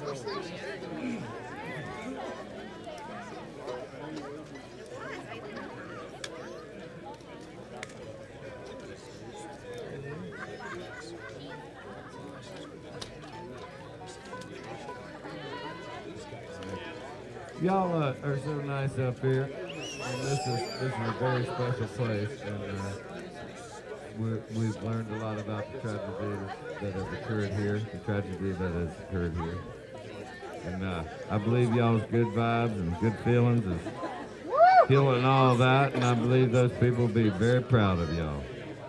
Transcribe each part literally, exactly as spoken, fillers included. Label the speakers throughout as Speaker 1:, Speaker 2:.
Speaker 1: Y'all uh, are so nice up here, and this is this is a very special place, and uh, we we've learned a lot about the tragedy that has occurred here, the tragedy that has occurred here, and uh, I believe y'all's good vibes and good feelings is healing all that, and I believe those people will be very proud of y'all.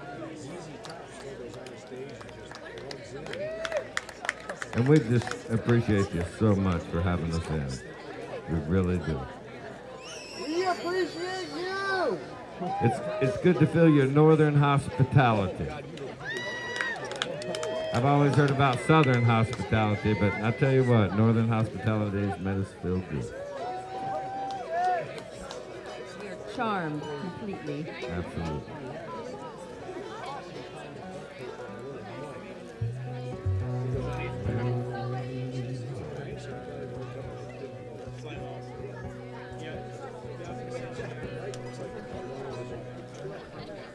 Speaker 1: And we just appreciate you so much for having us in. We really do.
Speaker 2: We appreciate you.
Speaker 1: It's it's good to feel your northern hospitality. I've always heard about southern hospitality, but I tell you what, northern hospitality has made us feel good.
Speaker 3: We are charmed completely.
Speaker 1: Absolutely.